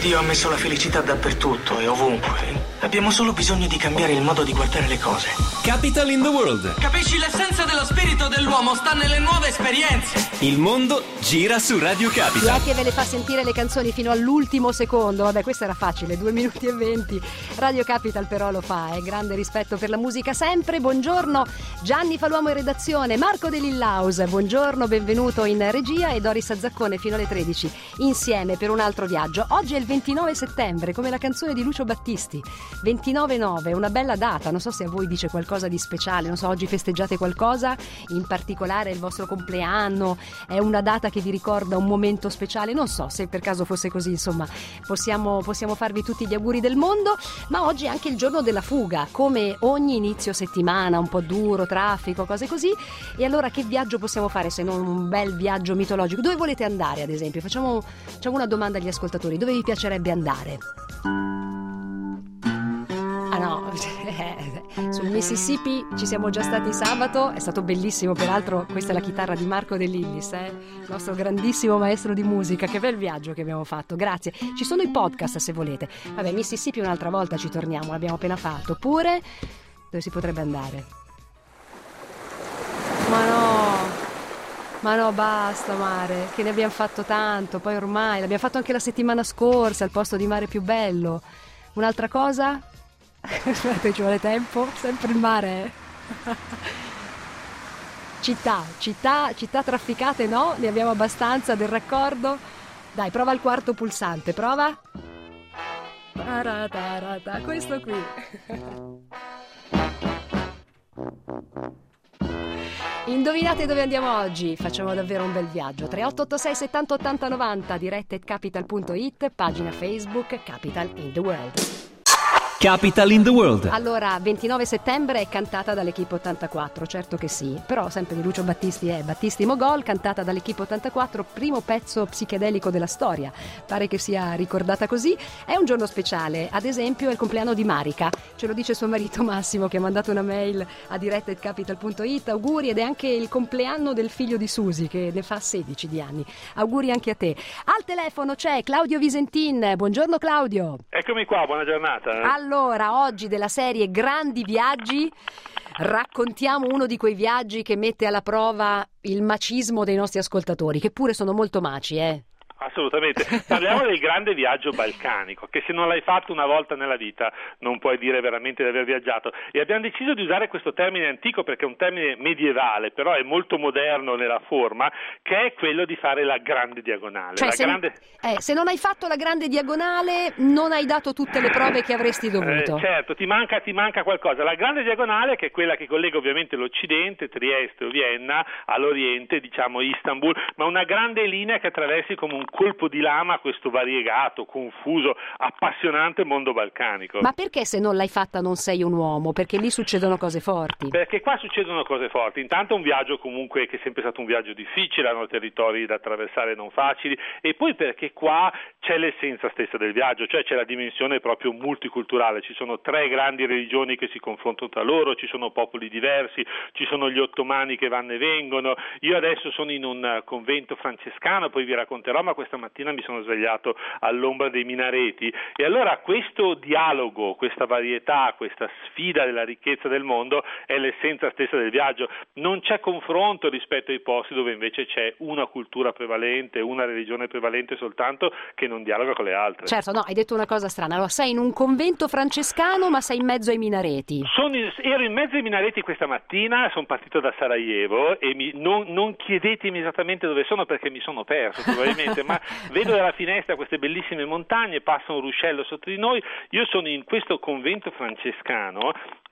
Dio ha messo la felicità dappertutto e ovunque. Abbiamo solo bisogno di cambiare il modo di guardare le cose. Capital in the World. Capisci, l'essenza dello spirito dell'uomo sta nelle nuove esperienze. Il mondo gira su Radio Capital. Chi è che ve le fa sentire le canzoni fino all'ultimo secondo? Vabbè, questo era facile, 2 minuti e 20. Radio Capital però lo fa, grande rispetto per la musica sempre. Buongiorno Gianni Faluomo in redazione, Marco De Lillaus, buongiorno, benvenuto in regia, e Doris Azzaccone fino alle 13 insieme per un altro viaggio. Oggi è il 29 settembre, come la canzone di Lucio Battisti. 29-9, una bella data, non so se a voi dice qualcosa di speciale, non so, oggi festeggiate qualcosa, in particolare il vostro compleanno, è una data che vi ricorda un momento speciale, non so se per caso fosse così, insomma, possiamo farvi tutti gli auguri del mondo, ma oggi è anche il giorno della fuga, come ogni inizio settimana, un po' duro, traffico, cose così, e allora che viaggio possiamo fare se non un bel viaggio mitologico? Dove volete andare, ad esempio? Facciamo una domanda agli ascoltatori, dove vi piacerebbe andare? Ah no, sul Mississippi ci siamo già stati sabato, è stato bellissimo, peraltro questa è la chitarra di Marco De Lillis, il nostro grandissimo maestro di musica, che bel viaggio che abbiamo fatto, grazie. Ci sono i podcast se volete. Vabbè, Mississippi un'altra volta ci torniamo, l'abbiamo appena fatto. Oppure, dove si potrebbe andare? Ma no, basta mare, che ne abbiamo fatto tanto, poi ormai l'abbiamo fatto anche la settimana scorsa, al posto di mare più bello. Un'altra cosa? Aspetta, ci vuole tempo, sempre il mare. Città trafficate, no? Ne abbiamo abbastanza del raccordo. Dai, prova il quarto pulsante, prova. Questo qui. Indovinate dove andiamo oggi? Facciamo davvero un bel viaggio. 3886 70 80 90, diretta@capital.it, pagina Facebook Capital in the World. Capital in the World. Allora, 29 settembre è cantata dall'Equipe 84, certo che sì, però sempre di Lucio Battisti è Battisti Mogol, cantata dall'Equipe 84, primo pezzo psichedelico della storia, pare che sia ricordata così. È un giorno speciale, ad esempio è il compleanno di Marica, ce lo dice suo marito Massimo, che ha mandato una mail a diretta@capital.it, auguri, ed è anche il compleanno del figlio di Susi, che ne fa 16 di anni, auguri anche a te. Al telefono c'è Claudio Visentin, buongiorno Claudio. Eccomi qua, buona giornata. Allora, oggi della serie Grandi Viaggi raccontiamo uno di quei viaggi che mette alla prova il macismo dei nostri ascoltatori, che pure sono molto maci, Assolutamente, parliamo del grande viaggio balcanico, che se non l'hai fatto una volta nella vita non puoi dire veramente di aver viaggiato, e abbiamo deciso di usare questo termine antico perché è un termine medievale, però è molto moderno nella forma, che è quello di fare la grande diagonale. Cioè, se non hai fatto la grande diagonale non hai dato tutte le prove che avresti dovuto. Certo, ti manca qualcosa. La grande diagonale, che è quella che collega ovviamente l'Occidente, Trieste o Vienna, all'Oriente, diciamo Istanbul, ma una grande linea che attraversi come un colpo di lama questo variegato, confuso, appassionante mondo balcanico. Ma perché se non l'hai fatta non sei un uomo? Perché lì succedono cose forti. Perché qua succedono cose forti. Intanto un viaggio comunque che è sempre stato un viaggio difficile, hanno territori da attraversare non facili, e poi perché qua c'è l'essenza stessa del viaggio, cioè c'è la dimensione proprio multiculturale, ci sono 3 grandi religioni che si confrontano tra loro, ci sono popoli diversi, ci sono gli ottomani che vanno e vengono. Io adesso sono in un convento francescano, poi vi racconterò, ma questa mattina mi sono svegliato all'ombra dei minareti, e allora questo dialogo, questa varietà, questa sfida della ricchezza del mondo è l'essenza stessa del viaggio. Non c'è confronto rispetto ai posti dove invece c'è una cultura prevalente, una religione prevalente soltanto, che non dialoga con le altre. Certo, no, hai detto una cosa strana. Allora, sei in un convento francescano ma sei in mezzo ai minareti. Ero in mezzo ai minareti questa mattina, sono partito da Sarajevo e non chiedetemi esattamente dove sono perché mi sono perso probabilmente, ma vedo dalla finestra queste bellissime montagne, passa un ruscello sotto di noi. Io sono in questo convento francescano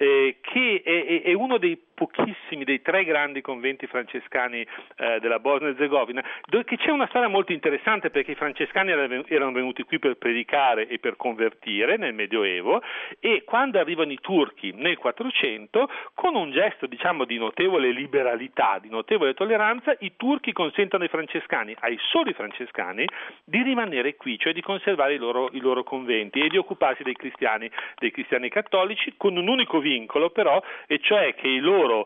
che è uno dei pochissimi, dei 3 grandi conventi francescani della Bosnia e Erzegovina, dove c'è una storia molto interessante, perché i francescani erano venuti qui per predicare e per convertire nel Medioevo, e quando arrivano i turchi nel 400, con un gesto diciamo di notevole liberalità, di notevole tolleranza, i turchi consentono ai soli francescani di rimanere qui, cioè di conservare i loro conventi e di occuparsi dei cristiani cattolici, con un unico vincolo però, e cioè che i loro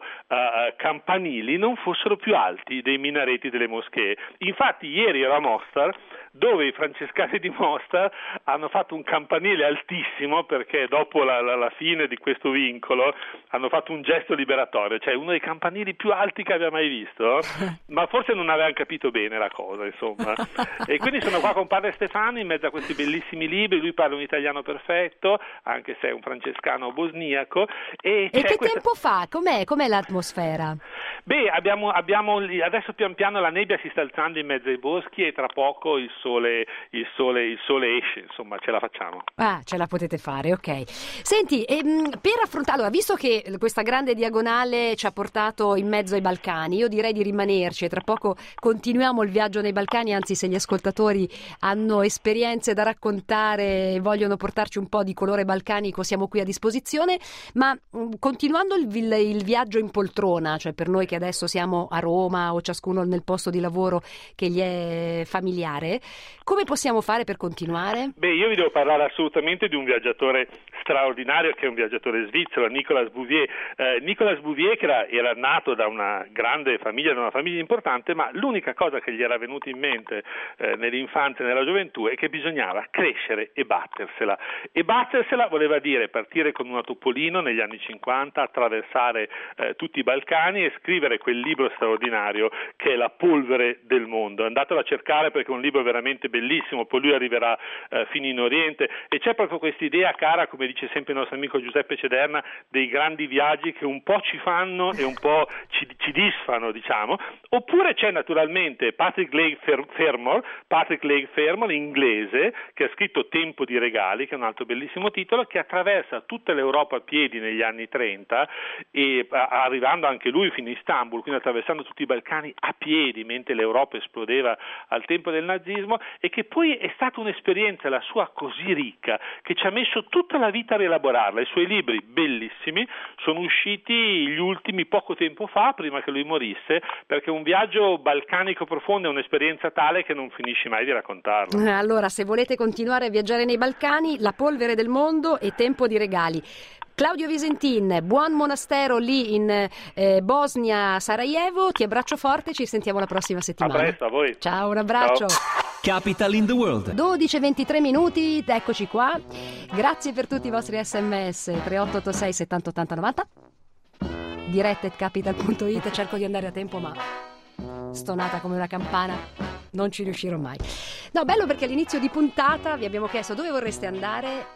campanili non fossero più alti dei minareti delle moschee. Infatti ieri ero a Mostar, dove scavi di Mostar hanno fatto un campanile altissimo, perché dopo la fine di questo vincolo hanno fatto un gesto liberatorio, cioè uno dei campanili più alti che abbia mai visto, ma forse non avevano capito bene la cosa, insomma. E quindi sono qua con padre Stefano in mezzo a questi bellissimi libri. Lui parla un italiano perfetto, anche se è un francescano bosniaco. E che tempo fa? Com'è l'atmosfera? Beh, abbiamo adesso pian piano la nebbia si sta alzando in mezzo ai boschi e tra poco il sole esce, insomma, ce la facciamo. Ah, ce la potete fare, ok. Senti, per affrontare, allora, visto che questa grande diagonale ci ha portato in mezzo ai Balcani, io direi di rimanerci e tra poco continuiamo il viaggio nei Balcani, anzi se gli ascoltatori hanno esperienze da raccontare e vogliono portarci un po' di colore balcanico, siamo qui a disposizione, ma continuando il viaggio in poltrona, cioè per noi che adesso siamo a Roma o ciascuno nel posto di lavoro che gli è familiare, come possiamo fare per continuare? Beh, io vi devo parlare assolutamente di un viaggiatore straordinario, che è un viaggiatore svizzero, Nicolas Bouvier. Nicolas Bouvier, che era nato da una grande famiglia, da una famiglia importante, ma l'unica cosa che gli era venuta in mente nell'infanzia e nella gioventù è che bisognava crescere e battersela. E battersela voleva dire partire con una topolino negli anni 50, attraversare tutti i Balcani e scrivere quel libro straordinario che è La polvere del mondo. Andatelo a cercare perché è un libro veramente bellissimo, poi lui arriverà fino in Oriente e c'è proprio questa idea cara, come dice sempre il nostro amico Giuseppe Cederna, dei grandi viaggi che un po' ci fanno e un po' ci disfano, diciamo. Oppure c'è naturalmente Patrick Leigh Fermor, inglese, che ha scritto Tempo di regali, che è un altro bellissimo titolo, che attraversa tutta l'Europa a piedi negli anni 30 e arrivando anche lui fino in Istanbul, quindi attraversando tutti i Balcani a piedi mentre l'Europa esplodeva al tempo del nazismo, e che poi è stata un'esperienza, la sua, così ricca che ci ha messo tutta la vita a rielaborarla. I suoi libri bellissimi sono usciti gli ultimi poco tempo fa, prima che lui morisse, perché un viaggio balcanico profondo è un'esperienza tale che non finisci mai di raccontarlo. Allora, se volete continuare a viaggiare nei Balcani, La polvere del mondo e Tempo di regali. Claudio Visentin, buon monastero lì in Bosnia, Sarajevo, ti abbraccio forte, ci sentiamo la prossima settimana. A presto, a voi. Ciao, un abbraccio. Ciao. Capital in the World. 12:23 minuti, eccoci qua. Grazie per tutti i vostri sms, 3886 7080 90, diretta@capital.it, cerco di andare a tempo ma stonata come una campana non ci riuscirò mai. No, bello perché all'inizio di puntata vi abbiamo chiesto dove vorreste andare.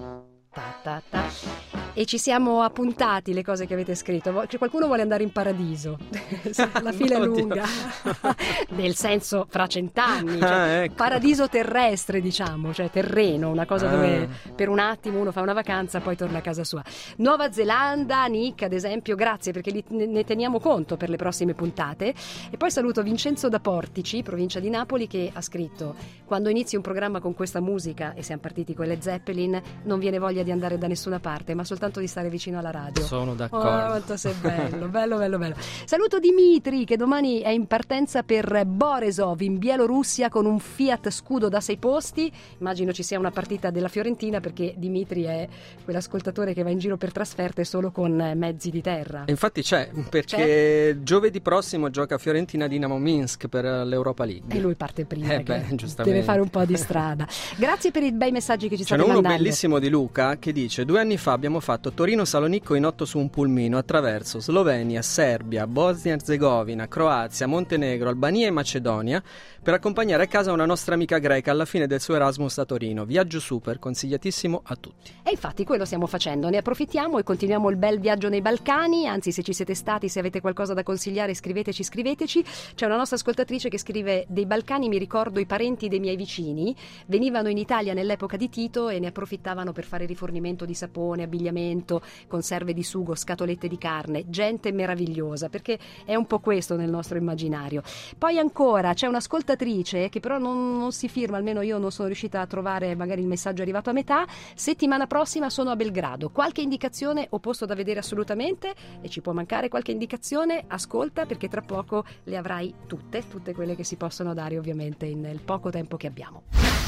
E ci siamo appuntati le cose che avete scritto. Qualcuno vuole andare in paradiso. La fila è lunga. Nel senso fra 100 anni, cioè, ecco. Paradiso terrestre, diciamo, cioè terreno, una cosa dove per un attimo uno fa una vacanza poi torna a casa sua. Nuova Zelanda, Nick ad esempio, grazie perché ne teniamo conto per le prossime puntate. E poi saluto Vincenzo da Portici, provincia di Napoli, che ha scritto: quando inizi un programma con questa musica, e siamo partiti con le Zeppelin, non viene voglia di andare da nessuna parte, ma soltanto di stare vicino alla radio. Sono d'accordo. Oh, quanto sei bello, bello. Saluto Dimitri, che domani è in partenza per Boresov in Bielorussia con un Fiat Scudo da 6 posti. Immagino ci sia una partita della Fiorentina, perché Dimitri è quell'ascoltatore che va in giro per trasferte solo con mezzi di terra. Infatti c'è, perché giovedì prossimo gioca Fiorentina Dinamo Minsk per l'Europa League. E lui parte prima, giustamente. Deve fare un po' di strada. Grazie per i bei messaggi che ci state mandando. mandando. C'è uno bellissimo di Luca che dice: 2 anni fa abbiamo fatto Torino-Salonicco in 8 su un pulmino attraverso Slovenia, Serbia, Bosnia-Herzegovina, Croazia, Montenegro, Albania e Macedonia per accompagnare a casa una nostra amica greca alla fine del suo Erasmus a Torino. Viaggio super, consigliatissimo a tutti. E infatti quello stiamo facendo, ne approfittiamo e continuiamo il bel viaggio nei Balcani. Anzi, se ci siete stati, se avete qualcosa da consigliare, scriveteci. C'è una nostra ascoltatrice che scrive: dei Balcani mi ricordo i parenti dei miei vicini, venivano in Italia nell'epoca di Tito e ne approfittavano per fare rifornimento di sapone, abbigliamento, conserve di sugo, scatolette di carne, gente meravigliosa, perché è un po' questo nel nostro immaginario. Poi ancora c'è un'ascoltatrice che però non si firma, almeno io non sono riuscita a trovare, magari il messaggio è arrivato a metà. Settimana prossima sono a Belgrado, qualche indicazione o posto da vedere assolutamente, e ci può mancare qualche indicazione, ascolta perché tra poco le avrai tutte quelle che si possono dare ovviamente nel poco tempo che abbiamo.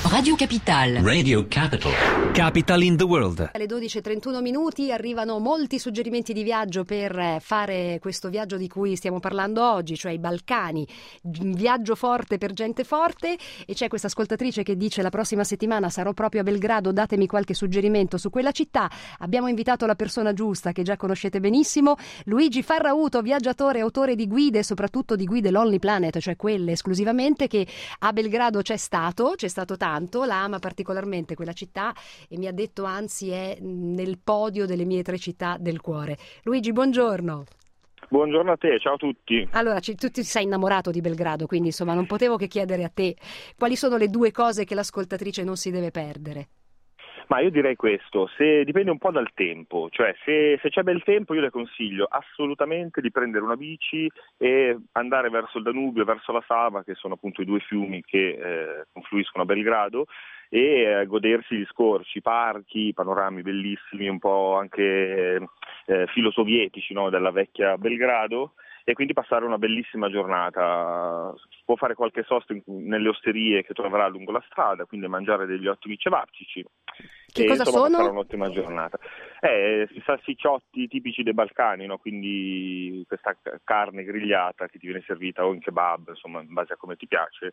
Radio Capital. Radio Capital. Capital in the World. Alle 12:31 arrivano molti suggerimenti di viaggio per fare questo viaggio di cui stiamo parlando oggi, cioè i Balcani, un viaggio forte per gente forte, e c'è questa ascoltatrice che dice: la prossima settimana sarò proprio a Belgrado, datemi qualche suggerimento su quella città. Abbiamo invitato la persona giusta che già conoscete benissimo, Luigi Farrauto, viaggiatore, autore di guide, soprattutto di guide Lonely Planet, cioè quelle esclusivamente, che a Belgrado c'è stato tanto, la ama particolarmente quella città e mi ha detto anzi è nel podio delle mie 3 città del cuore. Luigi, buongiorno. Buongiorno a te, ciao a tutti. Allora, tu ti sei innamorato di Belgrado, quindi insomma non potevo che chiedere a te quali sono le 2 cose che l'ascoltatrice non si deve perdere. Ma io direi questo, dipende un po' dal tempo, cioè se c'è bel tempo io le consiglio assolutamente di prendere una bici e andare verso il Danubio, verso la Sava, che sono appunto i 2 fiumi che confluiscono a Belgrado, e godersi gli scorci, parchi, panorami bellissimi, un po' anche filosovietici, no, della vecchia Belgrado, e quindi passare una bellissima giornata. Può fare qualche sosta nelle osterie che troverà lungo la strada, quindi mangiare degli ottimi cevapcici. Che cosa sono? Passare un'ottima giornata. I salsicciotti tipici dei Balcani, no? Quindi questa carne grigliata che ti viene servita o in kebab, insomma, in base a come ti piace,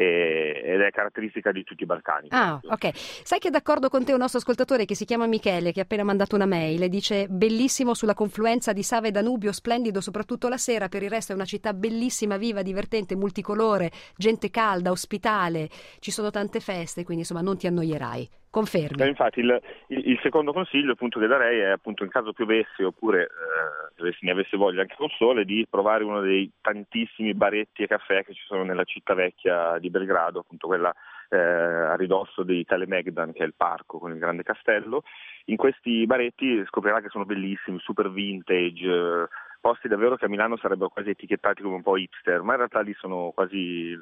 ed è caratteristica di tutti i Balcani. Ah, ok. Sai che è d'accordo con te un nostro ascoltatore che si chiama Michele, che ha appena mandato una mail e dice: bellissimo sulla confluenza di Sava e Danubio, splendido soprattutto la sera, per il resto è una città bellissima, viva, divertente, multicolore, gente calda, ospitale, ci sono tante feste, quindi insomma non ti annoierai. Confermi? Infatti il secondo consiglio appunto che darei è, appunto, in caso piovesse oppure se ne avesse voglia anche col sole, di provare uno dei tantissimi baretti e caffè che ci sono nella città vecchia di Belgrado, appunto quella a ridosso di Kalemegdan, che è il parco con il grande castello. In questi baretti scoprirà che sono bellissimi, super vintage, posti davvero che a Milano sarebbero quasi etichettati come un po' hipster, ma in realtà lì sono quasi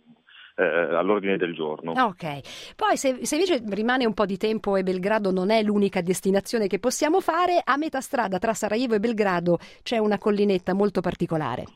all'ordine del giorno. Ok, poi se invece rimane un po' di tempo e Belgrado non è l'unica destinazione che possiamo fare, a metà strada tra Sarajevo e Belgrado c'è una collinetta molto particolare.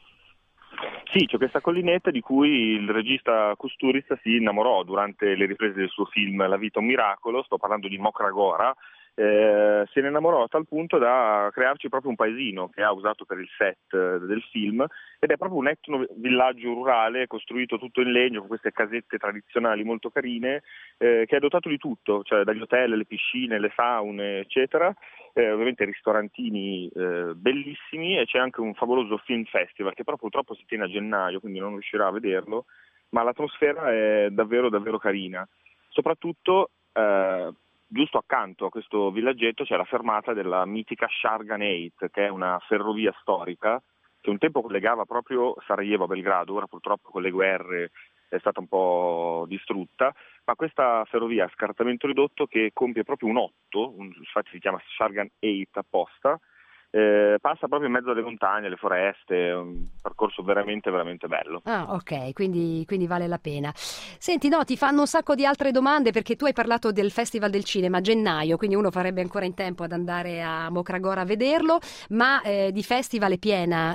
Sì, c'è questa collinetta di cui il regista Kusturica si innamorò durante le riprese del suo film La vita un miracolo, sto parlando di Mokra Gora. Se ne innamorò a tal punto da crearci proprio un paesino che ha usato per il set del film, ed è proprio un etno villaggio rurale costruito tutto in legno con queste casette tradizionali molto carine, che è dotato di tutto, cioè dagli hotel, le piscine, le saune, eccetera, ovviamente ristorantini bellissimi, e c'è anche un favoloso film festival che però purtroppo si tiene a gennaio, quindi non riuscirà a vederlo, ma l'atmosfera è davvero davvero carina. Soprattutto giusto accanto a questo villaggetto c'è la fermata della mitica Shargan 8, che è una ferrovia storica che un tempo collegava proprio Sarajevo a Belgrado. Ora purtroppo con le guerre è stata un po' distrutta, ma questa ferrovia a scartamento ridotto, che compie proprio un 8, infatti si chiama Shargan 8 apposta, passa proprio in mezzo alle montagne, alle foreste, un percorso veramente veramente bello. Ah, ok, quindi vale la pena. Senti, no, ti fanno un sacco di altre domande, perché tu hai parlato del Festival del Cinema a gennaio, quindi uno farebbe ancora in tempo ad andare a Mokra Gora a vederlo, ma di festival è piena,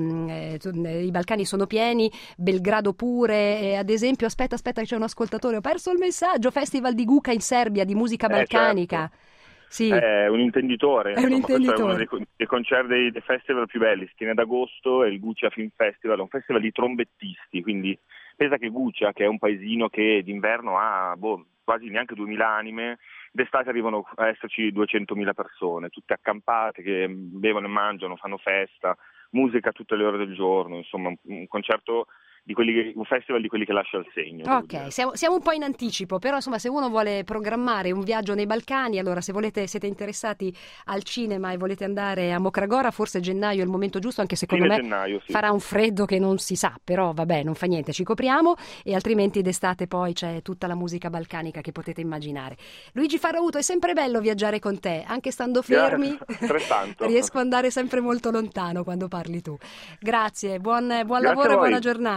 i Balcani sono pieni, Belgrado pure, ad esempio, aspetta che c'è un ascoltatore, ho perso il messaggio, Festival di Guka in Serbia, di musica balcanica. Certo. Sì. È un intenditore. È un intenditore. Questo è uno dei concerti dei festival più belli, si tiene ad agosto, è il Gucia Film Festival, è un festival di trombettisti, quindi pensa che Gucia, che è un paesino che d'inverno ha quasi neanche 2000 anime, d'estate arrivano a esserci 200.000 persone, tutte accampate, che bevono e mangiano, fanno festa, musica a tutte le ore del giorno, insomma un concerto un festival di quelli che lascia il segno. Ok, siamo un po' in anticipo, però insomma se uno vuole programmare un viaggio nei Balcani, allora se siete interessati al cinema e volete andare a Mokra Gora, forse gennaio è il momento giusto, anche secondo me gennaio, sì. Farà un freddo che non si sa, però vabbè, non fa niente, ci copriamo, e altrimenti d'estate poi c'è tutta la musica balcanica che potete immaginare. Luigi Farrauto, è sempre bello viaggiare con te, anche stando fermi. Riesco ad andare sempre molto lontano quando parli tu. Grazie, buon lavoro e buona giornata.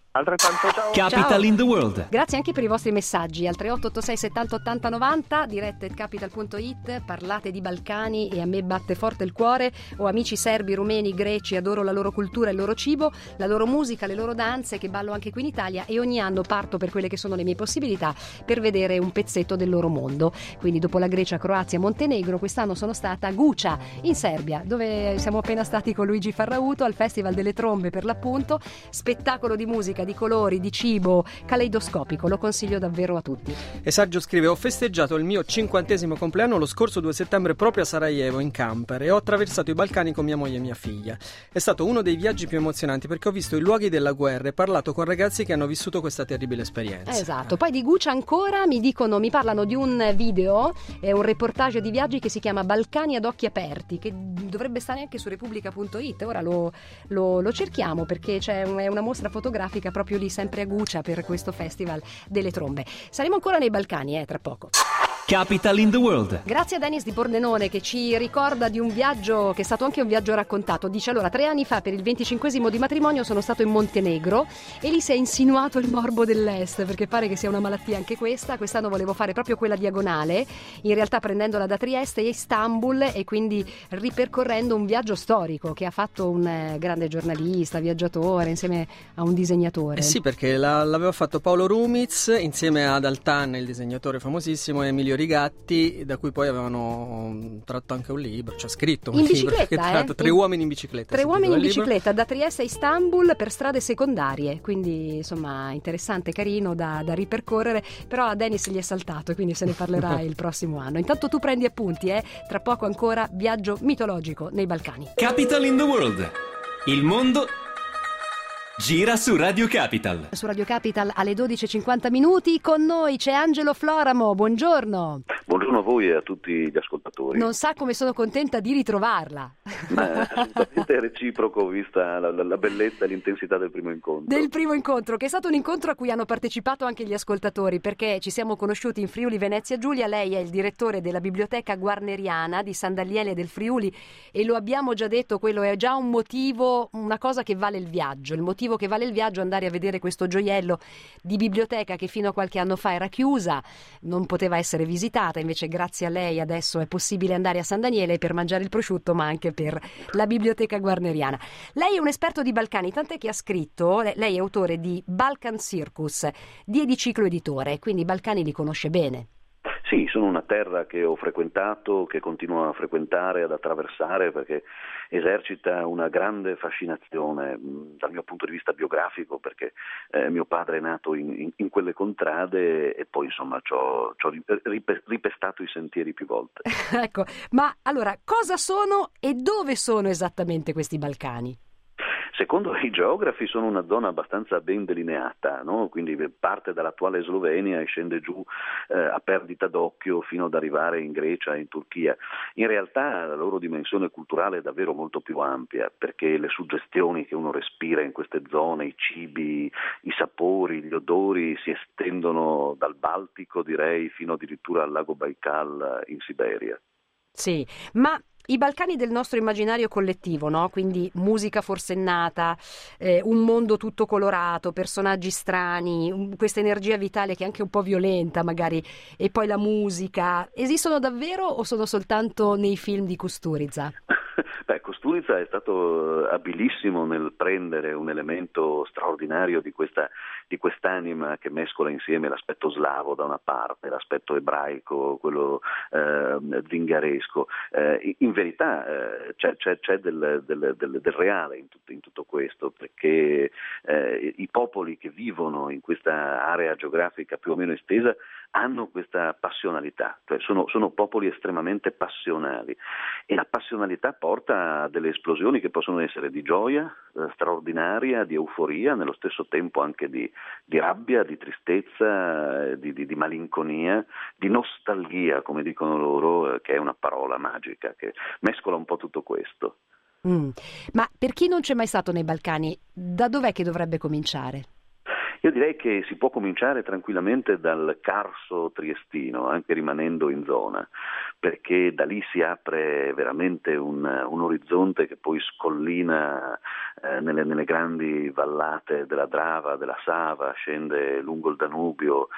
Altrettanto, ciao. Capital in the World. Grazie anche per i vostri messaggi al 3886 70 80 90, dirette@capital.it. Parlate di Balcani e a me batte forte il cuore. Ho amici serbi, rumeni, greci, adoro la loro cultura, il loro cibo, la loro musica, le loro danze che ballo anche qui in Italia, e ogni anno parto per quelle che sono le mie possibilità per vedere un pezzetto del loro mondo. Quindi dopo la Grecia, Croazia, Montenegro, quest'anno sono stata a Guča in Serbia, dove siamo appena stati con Luigi Farrauto al Festival delle Trombe, per l'appunto. Spettacolo di musica, di colori, di cibo, caleidoscopico, lo consiglio davvero a tutti. E Sergio scrive: ho festeggiato il mio 50° compleanno lo scorso 2 settembre proprio a Sarajevo in camper e ho attraversato i Balcani con mia moglie e mia figlia. È stato uno dei viaggi più emozionanti perché ho visto i luoghi della guerra e parlato con ragazzi che hanno vissuto questa terribile esperienza. Esatto. Poi di Guča ancora mi parlano di un video, un reportage di viaggi che si chiama Balcani ad occhi aperti, che dovrebbe stare anche su Repubblica.it. Ora lo cerchiamo perché è una mostra fotografica proprio lì, sempre a Guča, per questo Festival delle Trombe. Saremo ancora nei Balcani, tra poco. Capital in the World. Grazie a Dennis di Pordenone che ci ricorda di un viaggio che è stato anche un viaggio raccontato. Dice: allora, 3 anni fa per il 25° di matrimonio sono stato in Montenegro e lì si è insinuato il morbo dell'est, perché pare che sia una malattia anche questa. Quest'anno volevo fare proprio quella diagonale, in realtà prendendola da Trieste e Istanbul, e quindi ripercorrendo un viaggio storico che ha fatto un grande giornalista, viaggiatore, insieme a un disegnatore. Sì, perché l'aveva fatto Paolo Rumiz insieme ad Altan, il disegnatore famosissimo, e Emilio Rigatti, da cui poi avevano tratto anche un libro, cioè scritto un in libro bicicletta, Tre uomini in bicicletta. 3 uomini in bicicletta da Trieste a Istanbul per strade secondarie, quindi insomma interessante, carino da ripercorrere, però a Dennis gli è saltato e quindi se ne parlerà il prossimo anno. Intanto tu prendi appunti, tra poco ancora viaggio mitologico nei Balcani. Capital in the World. Il mondo gira su Radio Capital. Su Radio Capital alle 12:50 con noi c'è Angelo Floramo, buongiorno. Buongiorno a voi e a tutti gli ascoltatori. Non sa come sono contenta di ritrovarla. Assolutamente reciproco, vista la bellezza e l'intensità del primo incontro. Del primo incontro, che è stato un incontro a cui hanno partecipato anche gli ascoltatori, perché ci siamo conosciuti in Friuli Venezia Giulia. Lei è il direttore della Biblioteca Guarneriana di San Daniele del Friuli e lo abbiamo già detto, quello è già un motivo, una cosa che vale il viaggio. Il motivo che vale il viaggio è andare a vedere questo gioiello di biblioteca che fino a qualche anno fa era chiusa, non poteva essere visitata, invece grazie a lei adesso è possibile andare a San Daniele per mangiare il prosciutto, ma anche per la Biblioteca Guarneriana. Lei è un esperto di Balcani, tant'è che ha scritto, lei è autore di Balkan Circus, di Ediciclo Editore, quindi i Balcani li conosce bene. Sì, sono una terra che ho frequentato, che continuo a frequentare, ad attraversare, perché esercita una grande fascinazione dal mio punto di vista biografico, perché mio padre è nato in quelle contrade e poi insomma ci ho ripestato i sentieri più volte. Ecco, ma allora cosa sono e dove sono esattamente questi Balcani? Secondo i geografi sono una zona abbastanza ben delineata, no? Quindi parte dall'attuale Slovenia e scende giù a perdita d'occhio fino ad arrivare in Grecia e in Turchia. In realtà la loro dimensione culturale è davvero molto più ampia, perché le suggestioni che uno respira in queste zone, i cibi, i sapori, gli odori si estendono dal Baltico, direi, fino addirittura al lago Baikal in Siberia. Sì, ma i Balcani del nostro immaginario collettivo, no? Quindi musica forsennata, un mondo tutto colorato, personaggi strani, questa energia vitale che è anche un po' violenta magari, e poi la musica, esistono davvero o sono soltanto nei film di Kusturica? Beh, Kusturica è stato abilissimo nel prendere un elemento straordinario di quest'anima che mescola insieme l'aspetto slavo da una parte, l'aspetto ebraico, quello zingaresco. In verità c'è del reale in tutto questo, perché i popoli che vivono in questa area geografica più o meno estesa hanno questa passionalità, cioè sono popoli estremamente passionali, e la passionalità porta a delle esplosioni che possono essere di gioia straordinaria, di euforia, nello stesso tempo anche di rabbia, di tristezza, di malinconia, di nostalgia, come dicono loro, che è una parola magica che mescola un po' tutto questo. Ma per chi non c'è mai stato nei Balcani, da dov'è che dovrebbe cominciare? Io direi che si può cominciare tranquillamente dal Carso triestino, anche rimanendo in zona, perché da lì si apre veramente un orizzonte che poi scollina nelle grandi vallate della Drava, della Sava, scende lungo il Danubio,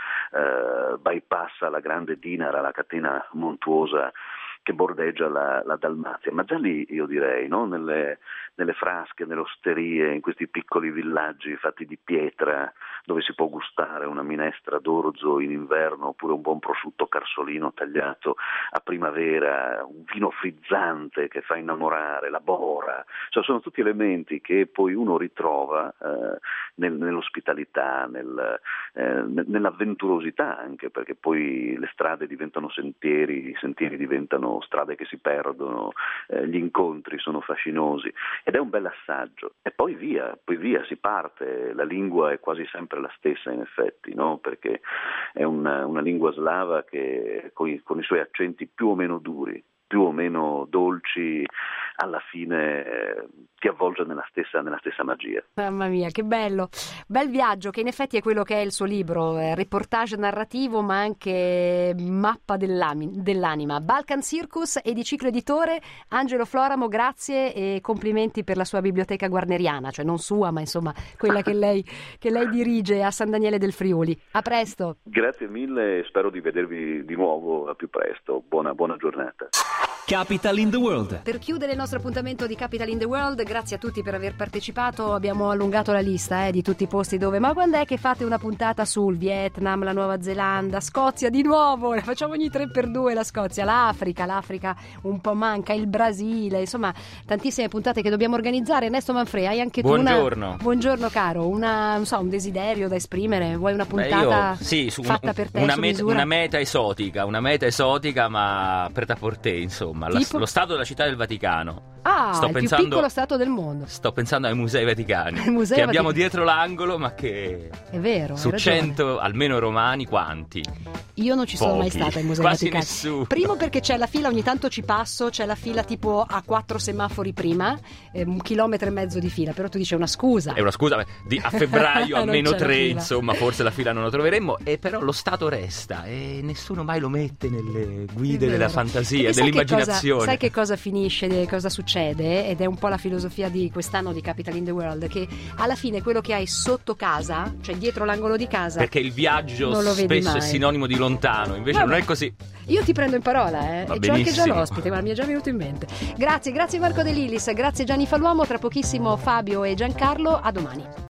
bypassa la grande Dinara, la catena montuosa che bordeggia la Dalmazia, ma già lì io direi, no? Nelle frasche, nelle osterie, in questi piccoli villaggi fatti di pietra, dove si può gustare una minestra d'orzo in inverno oppure un buon prosciutto carsolino tagliato a primavera, un vino frizzante che fa innamorare, la bora, cioè sono tutti elementi che poi uno ritrova nell'ospitalità, nell'avventurosità anche, perché poi le strade diventano sentieri, i sentieri diventano strade che si perdono, gli incontri sono fascinosi ed è un bel assaggio. E poi via si parte, la lingua è quasi sempre la stessa in effetti, no? Perché è una lingua slava che con i suoi accenti più o meno duri, più o meno dolci, alla fine ti avvolge nella stessa magia. Mamma mia, che bello! Bel viaggio, che in effetti è quello che è il suo libro, reportage narrativo ma anche mappa dell'anima. Balkan Circus, Ediciclo Editore. Angelo Floramo, grazie e complimenti per la sua biblioteca guarneriana, cioè non sua ma insomma quella che lei dirige a San Daniele del Friuli. A presto! Grazie mille e spero di vedervi di nuovo a più presto. Buona giornata. Capital in the World. Per chiudere il nostro appuntamento di Capital in the World, grazie a tutti per aver partecipato. Abbiamo allungato la lista di tutti i posti dove, ma quando è che fate una puntata sul Vietnam, la Nuova Zelanda, Scozia di nuovo, la facciamo ogni 3x2 la Scozia, l'Africa un po' manca, il Brasile, insomma tantissime puntate che dobbiamo organizzare. Ernesto Manfredi, hai anche tu buongiorno caro, un desiderio da esprimere, vuoi una puntata fatta per te, una meta esotica ma prêt-à-porter, insomma. Lo Stato della Città del Vaticano. Il più piccolo Stato del mondo. Sto pensando ai musei vaticani che abbiamo dietro l'angolo, ma che è vero, su 100 almeno romani quanti? Io non ci sono mai stata ai musei quasi vaticani. Nessuno. Primo perché c'è la fila, ogni tanto ci passo, c'è la fila tipo a 4 semafori prima, 1,5 chilometri di fila, però tu dici una scusa. È una scusa, a febbraio almeno 3, insomma, forse la fila non la troveremmo, e però lo Stato resta e nessuno mai lo mette nelle guide della fantasia, dell'immaginazione. Sai che cosa finisce, cosa succede? Ed è un po' la filosofia di quest'anno di Capital in the World, che alla fine quello che hai sotto casa, cioè dietro l'angolo di casa, perché il viaggio spesso è sinonimo di lontano, invece non è così. Io ti prendo in parola, e c'ho anche già l'ospite, ma mi è già venuto in mente. Grazie Marco De Lilis, grazie Gianni Falluomo, tra pochissimo Fabio e Giancarlo, a domani.